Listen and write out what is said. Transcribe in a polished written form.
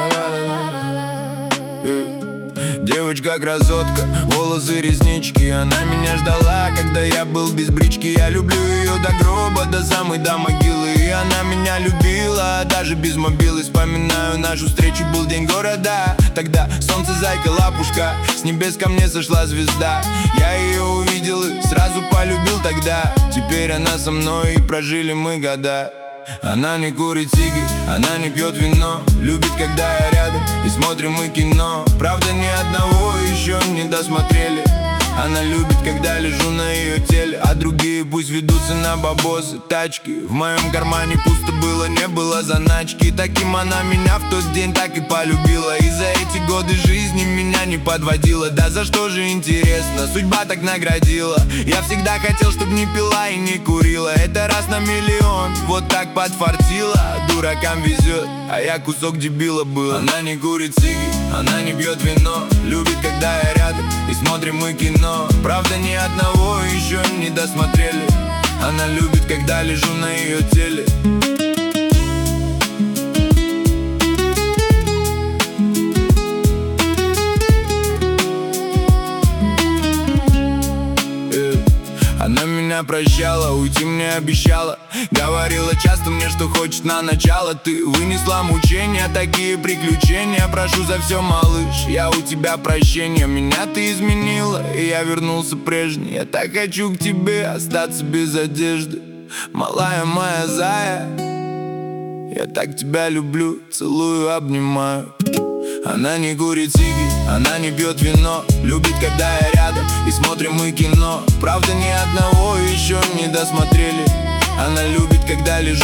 Девочка-красотка, волосы, реснички. Она меня ждала, когда я был без брички. Я люблю ее до гроба, до самой до могилы. И она меня любила, даже без мобилы. Вспоминаю нашу встречу, был день города. Тогда солнце, зайка, лапушка. С небес ко мне сошла звезда. Я ее увидел и сразу полюбил тогда. Теперь она со мной, и прожили мы года. Она не курит сиги, она не пьет вино. Любит, когда я рядом, и смотрим мы кино. Правда, ни одного еще не досмотрели. Она любит, когда лежу на ее теле. А другие пусть ведутся на бабосы, тачки. В моем кармане пусто было, не было заначки. Таким она меня в тот день так и полюбила. И за эти годы жизни меня не подводила. Да за что же интересно, судьба так наградила. Я всегда хотел, чтоб не пила и не курила. Это раз на миллион, вот так подфартило. Дуракам везет, а я кусок дебила был. Она не курит сиги, она не пьет вино. Любит, когда я рядом, и смотрим мы кино. Правда, ни одного еще не досмотрели. Она любит, когда лежу на ее теле. Она меня прощала, уйти мне обещала. Говорила часто мне, что хочет на начало. Ты вынесла мучения, такие приключения. Прошу за все, малыш, я у тебя прощения. Меня ты изменила, и я вернулся прежний. Я так хочу к тебе остаться без одежды. Малая моя зая, я так тебя люблю, целую, обнимаю. Она не курит сиги, она не пьет вино. Любит, когда я рядом, и смотрим мы кино. Правда, ни одного еще не досмотрели. Она любит, когда лежу